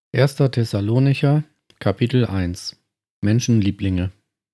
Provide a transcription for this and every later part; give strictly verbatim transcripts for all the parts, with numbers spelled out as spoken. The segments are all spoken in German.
Erster Thessalonicher, Kapitel eins Menschenlieblinge.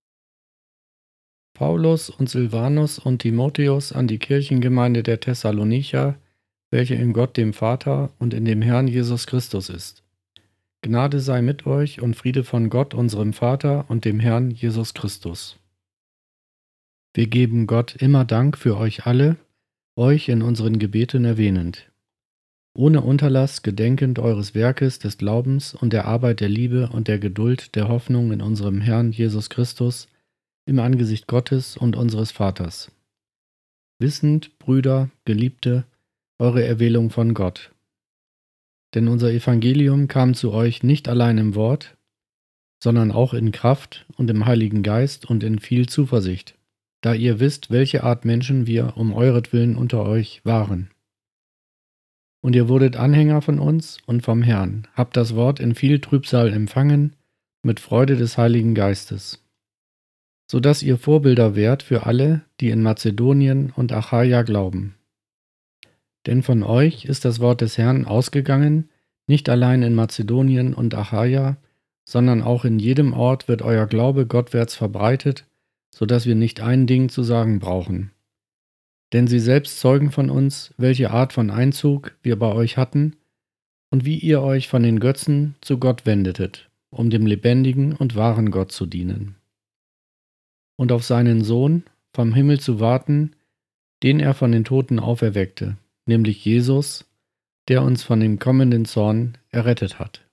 Paulus und Silvanus und Timotheus an die Kirchengemeinde der Thessalonicher, welche in Gott dem Vater und in dem Herrn Jesus Christus ist. Gnade sei mit euch und Friede von Gott, unserem Vater und dem Herrn Jesus Christus. Wir geben Gott immer Dank für euch alle, euch in unseren Gebeten erwähnend, ohne Unterlass gedenkend eures Werkes des Glaubens und der Arbeit der Liebe und der Geduld der Hoffnung in unserem Herrn Jesus Christus im Angesicht Gottes und unseres Vaters. Wissend, Brüder, Geliebte, eure Erwählung von Gott. Denn unser Evangelium kam zu euch nicht allein im Wort, sondern auch in Kraft und im Heiligen Geist und in viel Zuversicht, da ihr wisst, welche Art Menschen wir um euretwillen unter euch waren. Und ihr wurdet Anhänger von uns und vom Herrn, habt das Wort in viel Trübsal empfangen, mit Freude des Heiligen Geistes, so dass ihr Vorbilder wärt für alle, die in Mazedonien und Achaia glauben. Denn von euch ist das Wort des Herrn ausgegangen, nicht allein in Mazedonien und Achaia, sondern auch in jedem Ort wird euer Glaube gottwärts verbreitet, so dass wir nicht ein Ding zu sagen brauchen. Denn sie selbst zeugen von uns, welche Art von Einzug wir bei euch hatten und wie ihr euch von den Götzen zu Gott wendetet, um dem lebendigen und wahren Gott zu dienen. Und auf seinen Sohn vom Himmel zu warten, den er von den Toten auferweckte, nämlich Jesus, der uns von dem kommenden Zorn errettet hat.